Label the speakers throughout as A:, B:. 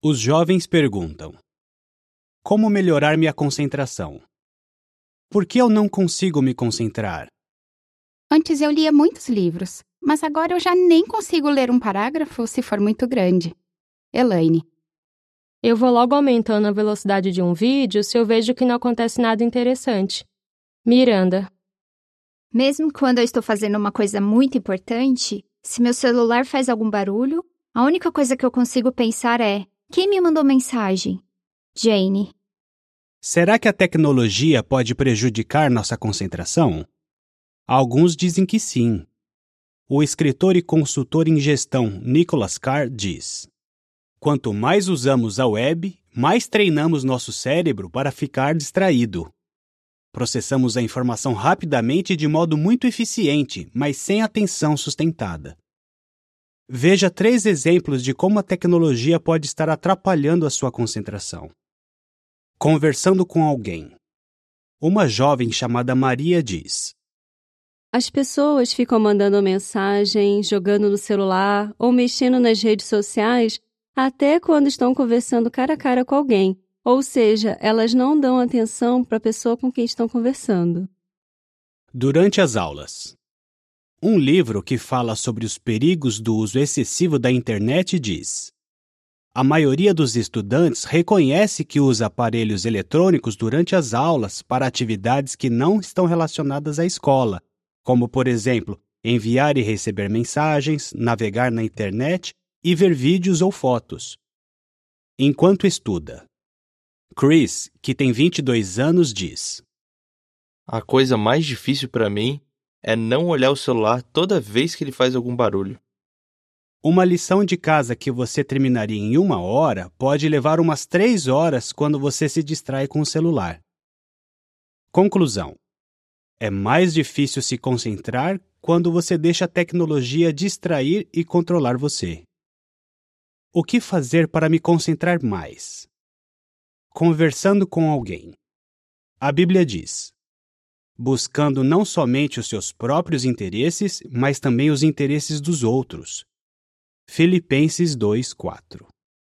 A: Os jovens perguntam: como melhorar minha concentração? Por que eu não consigo me concentrar?
B: Antes eu lia muitos livros, mas agora eu já nem consigo ler um parágrafo se for muito grande. Elaine.
C: Eu vou logo aumentando a velocidade de um vídeo se eu vejo que não acontece nada interessante. Miranda.
D: Mesmo quando eu estou fazendo uma coisa muito importante, se meu celular faz algum barulho, a única coisa que eu consigo pensar é: quem me mandou mensagem? Jane.
A: Será que a tecnologia pode prejudicar nossa concentração? Alguns dizem que sim. O escritor e consultor em gestão Nicholas Carr diz: quanto mais usamos a web, mais treinamos nosso cérebro para ficar distraído. Processamos a informação rapidamente e de modo muito eficiente, mas sem atenção sustentada. Veja 3 exemplos de como a tecnologia pode estar atrapalhando a sua concentração. Conversando com alguém. Uma jovem chamada Maria diz:
E: as pessoas ficam mandando mensagem, jogando no celular ou mexendo nas redes sociais até quando estão conversando cara a cara com alguém. Ou seja, elas não dão atenção para a pessoa com quem estão conversando.
A: Durante as aulas. Um livro que fala sobre os perigos do uso excessivo da internet diz: a maioria dos estudantes reconhece que usa aparelhos eletrônicos durante as aulas para atividades que não estão relacionadas à escola, como, por exemplo, enviar e receber mensagens, navegar na internet e ver vídeos ou fotos. Enquanto estuda. Chris, que tem 22 anos, diz:
F: a coisa mais difícil para mim é não olhar o celular toda vez que ele faz algum barulho.
A: Uma lição de casa que você terminaria em 1 hora pode levar umas 3 horas quando você se distrai com o celular. Conclusão: é mais difícil se concentrar quando você deixa a tecnologia distrair e controlar você. O que fazer para me concentrar mais? Conversando com alguém. A Bíblia diz: buscando não somente os seus próprios interesses, mas também os interesses dos outros. Filipenses 2:4.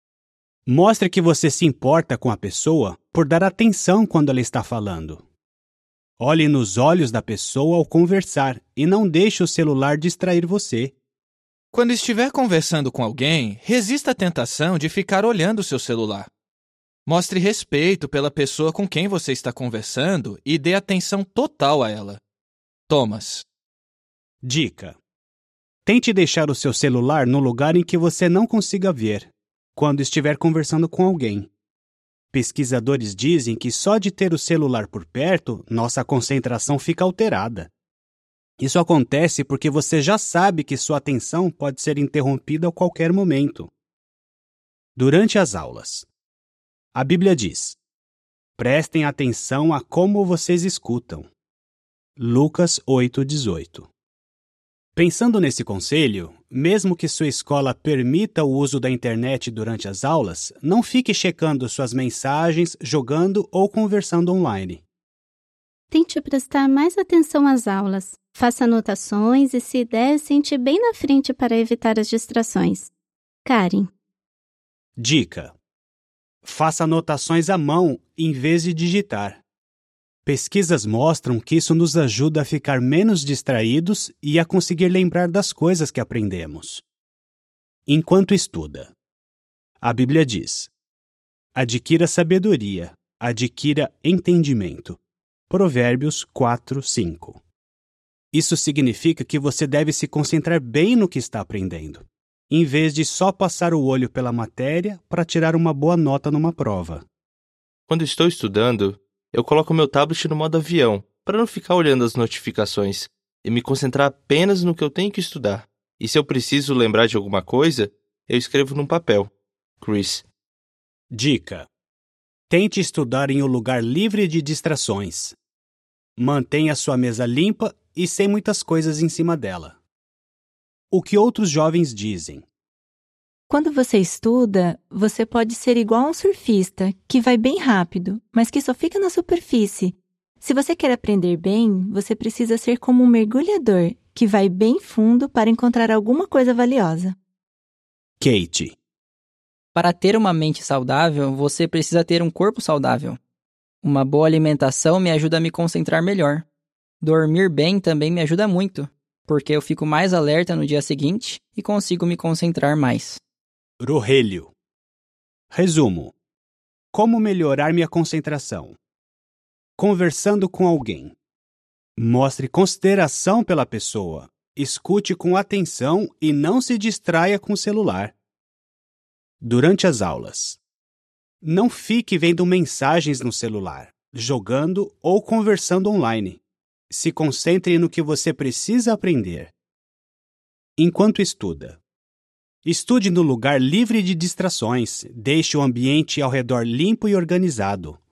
A: Mostre que você se importa com a pessoa por dar atenção quando ela está falando. Olhe nos olhos da pessoa ao conversar e não deixe o celular distrair você.
G: Quando estiver conversando com alguém, resista à tentação de ficar olhando o seu celular. Mostre respeito pela pessoa com quem você está conversando e dê atenção total a ela. Thomas.
A: Dica: tente deixar o seu celular no lugar em que você não consiga ver, quando estiver conversando com alguém. Pesquisadores dizem que só de ter o celular por perto, nossa concentração fica alterada. Isso acontece porque você já sabe que sua atenção pode ser interrompida a qualquer momento. Durante as aulas. A Bíblia diz: prestem atenção a como vocês escutam. Lucas 8:18. Pensando nesse conselho, mesmo que sua escola permita o uso da internet durante as aulas, não fique checando suas mensagens, jogando ou conversando online.
B: Tente prestar mais atenção às aulas. Faça anotações e, se der, sente bem na frente para evitar as distrações. Karen.
A: Dica: faça anotações à mão em vez de digitar. Pesquisas mostram que isso nos ajuda a ficar menos distraídos e a conseguir lembrar das coisas que aprendemos. Enquanto estuda. A Bíblia diz: adquira sabedoria, adquira entendimento. Provérbios 4:5. Isso significa que você deve se concentrar bem no que está aprendendo, em vez de só passar o olho pela matéria para tirar uma boa nota numa prova.
F: Quando estou estudando, eu coloco meu tablet no modo avião, para não ficar olhando as notificações e me concentrar apenas no que eu tenho que estudar. E se eu preciso lembrar de alguma coisa, eu escrevo num papel. Chris.
A: Dica: tente estudar em um lugar livre de distrações. Mantenha sua mesa limpa e sem muitas coisas em cima dela. O que outros jovens dizem?
H: Quando você estuda, você pode ser igual a um surfista, que vai bem rápido, mas que só fica na superfície. Se você quer aprender bem, você precisa ser como um mergulhador, que vai bem fundo para encontrar alguma coisa valiosa.
A: Kate.
I: Para ter uma mente saudável, você precisa ter um corpo saudável. Uma boa alimentação me ajuda a me concentrar melhor. Dormir bem também me ajuda muito, porque eu fico mais alerta no dia seguinte e consigo me concentrar mais.
A: Rogelio. Resumo. Como melhorar minha concentração? Conversando com alguém. Mostre consideração pela pessoa. Escute com atenção e não se distraia com o celular. Durante as aulas. Não fique vendo mensagens no celular, jogando ou conversando online. Se concentre no que você precisa aprender. Enquanto estuda. Estude no lugar livre de distrações. Deixe o ambiente ao redor limpo e organizado.